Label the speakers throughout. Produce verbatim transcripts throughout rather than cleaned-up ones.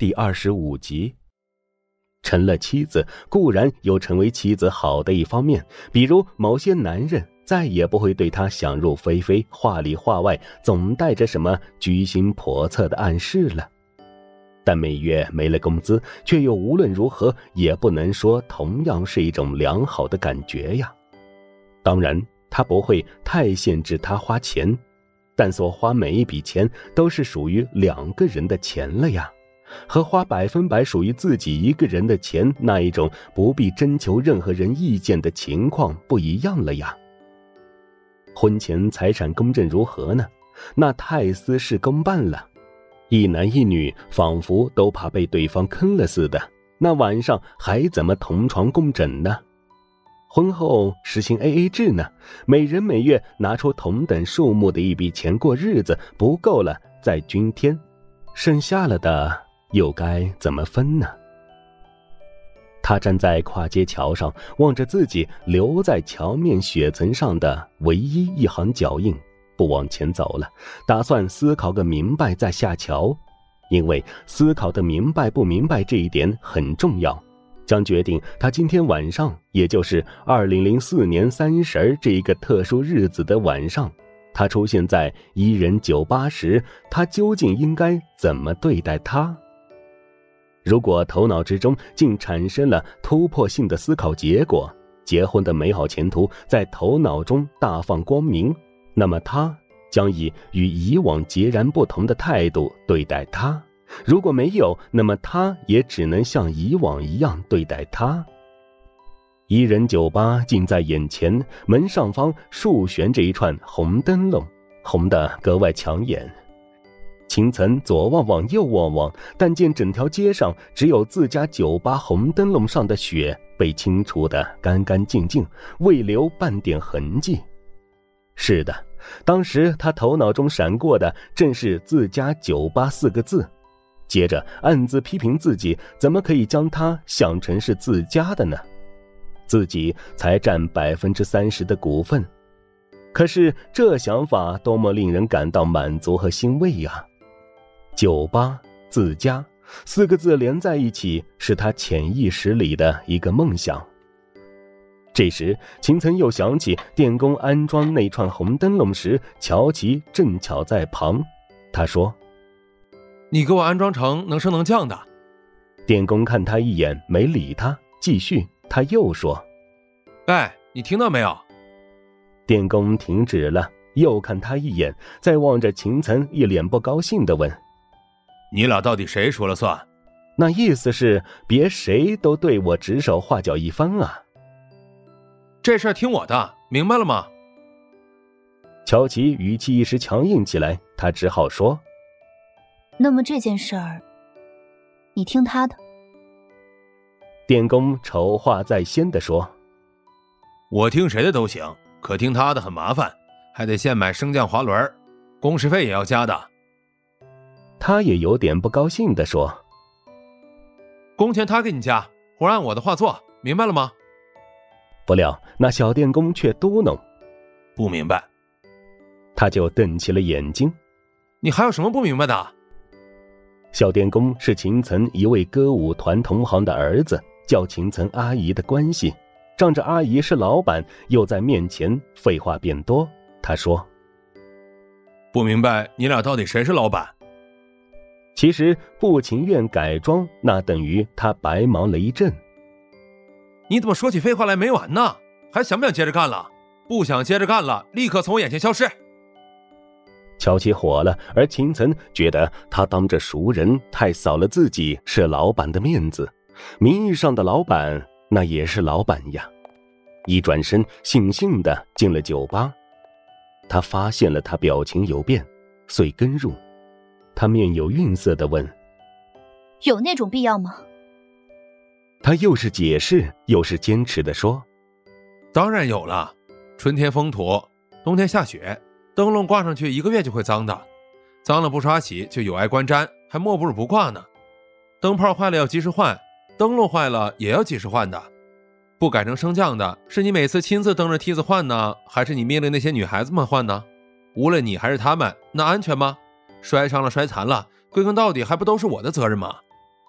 Speaker 1: 第二十五集。成了妻子固然有成为妻子好的一方面，比如某些男人再也不会对她想入非非，话里话外总带着什么居心叵测的暗示了。但每月没了工资，却又无论如何也不能说同样是一种良好的感觉呀。当然他不会太限制他花钱，但所花每一笔钱都是属于两个人的钱了呀，和花百分百属于自己一个人的钱那一种不必征求任何人意见的情况不一样了呀。婚前财产公证如何呢？那太私事公办了，一男一女仿佛都怕被对方坑了似的，那晚上还怎么同床共枕呢？婚后实行 A A 制呢，每人每月拿出同等数目的一笔钱过日子，不够了再均添，剩下了的又该怎么分呢？他站在跨街桥上，望着自己留在桥面雪层上的唯一一行脚印，不往前走了，打算思考个明白再下桥，因为思考的明白不明白这一点很重要，将决定他今天晚上，也就是二零零四年三十这一个特殊日子的晚上，他出现在伊人酒吧时，他究竟应该怎么对待他？如果头脑之中竟产生了突破性的思考结果，结婚的美好前途在头脑中大放光明，那么他将以与以往截然不同的态度对待他。如果没有，那么他也只能像以往一样对待他。伊人酒吧近在眼前，门上方竖悬着一串红灯笼，红得格外抢眼。秦岑左望望右望望，但见整条街上只有自家酒吧红灯笼上的雪被清除得干干净净，未留半点痕迹。是的，当时他头脑中闪过的正是自家酒吧四个字，接着暗自批评自己怎么可以将它想成是自家的呢？自己才占百分之三十的股份，可是这想法多么令人感到满足和欣慰呀！酒吧、自家四个字连在一起，是他潜意识里的一个梦想。这时秦岑又想起电工安装那串红灯笼时，乔琪正巧在旁，他说：
Speaker 2: 你给我安装成能升能降的。
Speaker 1: 电工看他一眼没理他，继续，他又说：
Speaker 2: 哎，你听到没有？
Speaker 1: 电工停止了，又看他一眼，再望着秦岑，一脸不高兴地问：
Speaker 2: 你俩到底谁说了算？
Speaker 1: 那意思是别谁都对我指手画脚一番啊。
Speaker 2: 这事儿听我的，明白了吗？
Speaker 1: 乔琪语气一时强硬起来，他只好说：
Speaker 3: 那么这件事儿你听他的。
Speaker 1: 电工丑话在先地说：
Speaker 2: 我听谁的都行，可听他的很麻烦，还得现买升降滑轮，工时费也要加的。
Speaker 1: 他也有点不高兴地说：
Speaker 2: 工钱他给你加，活按我的话做，明白了吗？
Speaker 1: 不料那小电工却嘟哝：
Speaker 2: 不明白。
Speaker 1: 他就瞪起了眼睛：
Speaker 2: 你还有什么不明白的？
Speaker 1: 小电工是秦岑一位歌舞团同行的儿子，叫秦岑阿姨的关系，仗着阿姨是老板，又在面前废话变多，他说：
Speaker 2: 不明白你俩到底谁是老板？
Speaker 1: 其实不情愿改装，那等于他白忙了一阵。
Speaker 2: 你怎么说起废话来没完呢？还想不想接着干了？不想接着干了，立刻从我眼前消失。
Speaker 1: 乔琪火了，而秦岑觉得他当着熟人太扫了自己是老板的面子，名义上的老板那也是老板呀。一转身悻悻地进了酒吧，他发现了他表情有变，遂跟入。他面有愠色地问：
Speaker 3: 有那种必要吗？
Speaker 1: 他又是解释又是坚持地说：
Speaker 2: 当然有了，春天风土，冬天下雪，灯笼挂上去一个月就会脏的，脏了不刷洗就有碍观瞻，还莫不如不挂呢。灯泡坏了要及时换，灯笼坏了也要及时换的。不改成升降的，是你每次亲自蹬着梯子换呢，还是你命令那些女孩子们换呢？无论你还是他们，那安全吗？摔伤了摔残了，归根到底还不都是我的责任吗？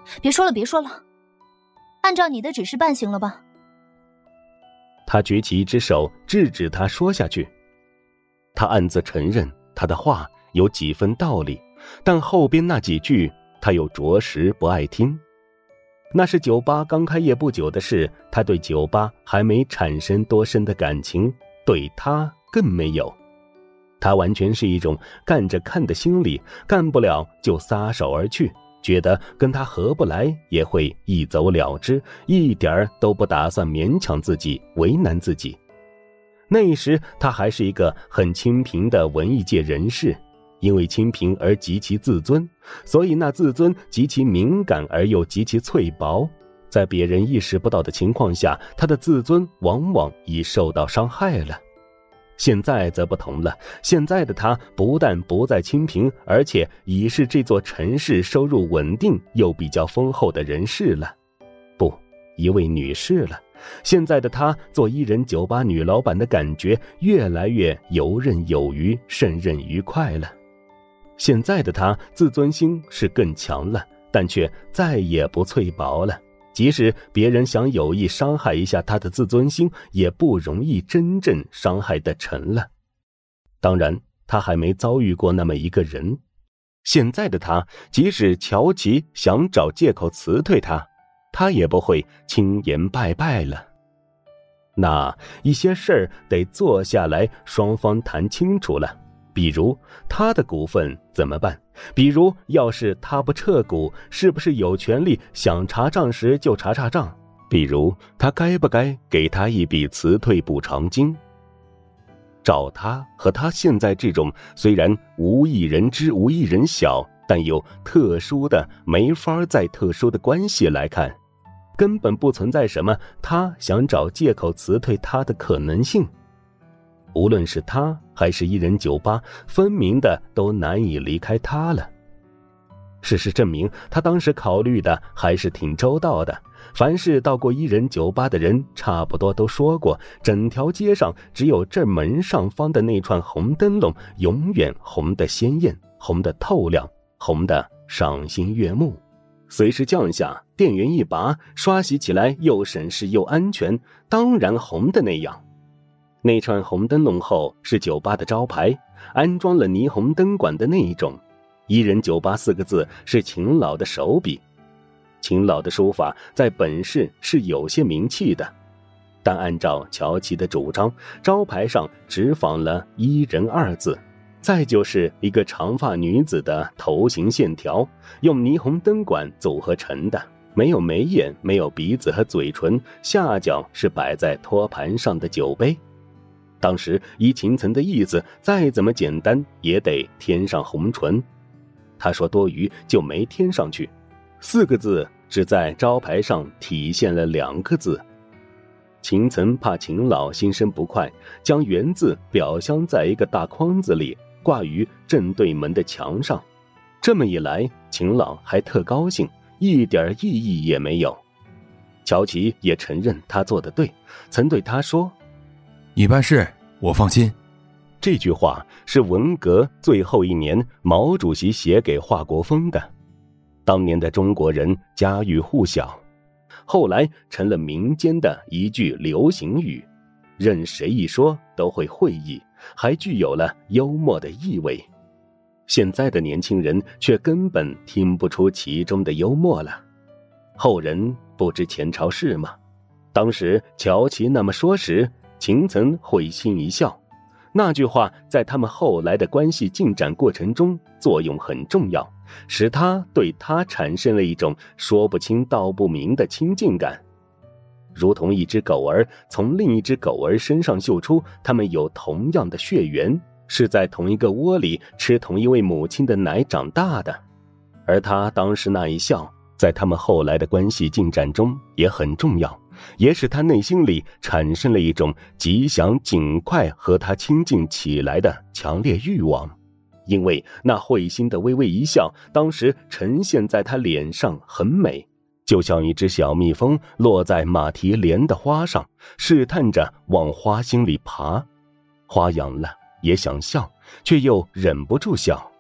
Speaker 3: 别说了别说了，按照你的指示办行了吧？
Speaker 1: 他举起一只手制止他说下去。他暗自承认他的话有几分道理，但后边那几句他又着实不爱听。那是酒吧刚开业不久的事，他对酒吧还没产生多深的感情，对他更没有。他完全是一种干着看的心理，干不了就撒手而去，觉得跟他合不来也会一走了之，一点儿都不打算勉强自己，为难自己。那时他还是一个很清贫的文艺界人士，因为清贫而极其自尊，所以那自尊极其敏感而又极其脆薄，在别人意识不到的情况下，他的自尊往往已受到伤害了。现在则不同了，现在的他不但不再清贫，而且已是这座城市收入稳定又比较丰厚的人士了，不，一位女士了。现在的他做一人酒吧女老板的感觉越来越游刃有余，胜任愉快了。现在的他自尊心是更强了，但却再也不脆薄了。即使别人想有意伤害一下他的自尊心，也不容易真正伤害得成了。当然，他还没遭遇过那么一个人。现在的他，即使乔琪想找借口辞退他，他也不会轻言拜拜了。那一些事儿得坐下来双方谈清楚了。比如他的股份怎么办？比如要是他不撤股，是不是有权利想查账时就查查账？比如他该不该给他一笔辞退补偿金？照他和他现在这种虽然无一人知无一人晓，但又特殊的没法再特殊的关系来看，根本不存在什么他想找借口辞退他的可能性。无论是他还是一人酒吧，分明的都难以离开他了。事实证明，他当时考虑的还是挺周到的。凡是到过一人酒吧的人差不多都说过，整条街上只有这门上方的那串红灯笼永远红得鲜艳，红得透亮，红得赏心悦目。随时降下，电源一拔，刷洗起来又省事又安全，当然红的那样。那串红灯笼后是酒吧的招牌，安装了霓虹灯管的那一种。一人酒吧四个字是秦老的手笔，秦老的书法在本市是有些名气的，但按照乔琪的主张，招牌上只仿了一人二字，再就是一个长发女子的头型线条，用霓虹灯管组合成的，没有眉眼，没有鼻子和嘴唇，下角是摆在托盘上的酒杯。当时依秦岑的意思，再怎么简单也得添上红唇，他说多余就没添上去，四个字只在招牌上体现了两个字。秦岑怕秦老心生不快，将原字裱镶在一个大筐子里，挂于正对门的墙上。这么一来，秦老还特高兴，一点异议也没有。乔琪也承认他做得对，曾对他说，
Speaker 2: 你办事我放心。
Speaker 1: 这句话是文革最后一年毛主席写给华国锋的，当年的中国人家喻户晓，后来成了民间的一句流行语，任谁一说都会会意，还具有了幽默的意味。现在的年轻人却根本听不出其中的幽默了。后人不知前朝事吗？当时乔琪那么说时，秦岑会心一笑，那句话在他们后来的关系进展过程中作用很重要，使他对他产生了一种说不清道不明的亲近感，如同一只狗儿从另一只狗儿身上嗅出他们有同样的血缘，是在同一个窝里吃同一位母亲的奶长大的。而他当时那一笑，在他们后来的关系进展中也很重要，也使他内心里产生了一种极想尽快和他亲近起来的强烈欲望。因为那会心的微微一笑，当时呈现在他脸上很美，就像一只小蜜蜂落在马蹄莲的花上，试探着往花心里爬。花痒了也想笑，却又忍不住笑，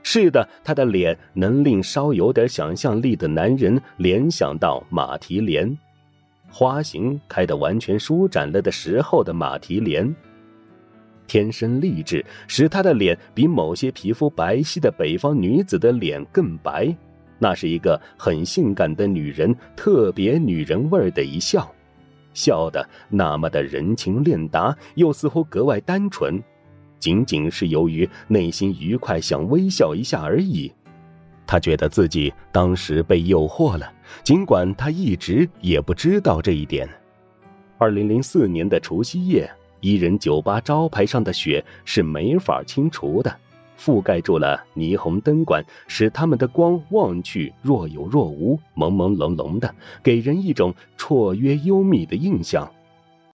Speaker 1: 是的，他的脸能令稍有点想象力的男人联想到马蹄莲，花型开得完全舒展了的时候的马蹄莲。天生丽质使她的脸比某些皮肤白皙的北方女子的脸更白，那是一个很性感的女人特别女人味的一笑，笑得那么的人情练达，又似乎格外单纯，仅仅是由于内心愉快想微笑一下而已。他觉得自己当时被诱惑了，尽管他一直也不知道这一点。二零零四年的除夕夜，伊人酒吧招牌上的雪是没法清除的，覆盖住了霓虹灯管，使它们的光望去若有若无，朦朦胧胧的，给人一种绰约幽密的印象。